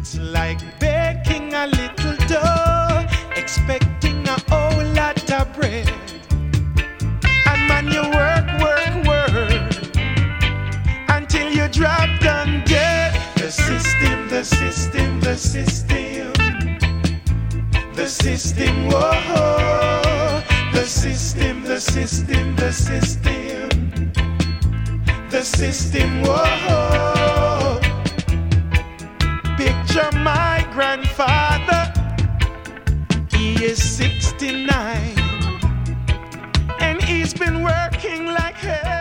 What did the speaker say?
It's like baking a little dough, expecting a whole lot of bread. And man, you work, work, work until you drop down dead. The system, the system, the system, the system, whoa. The system, the system, the system, the system, whoa. Picture my grandfather, he is 69, and he's been working like hell.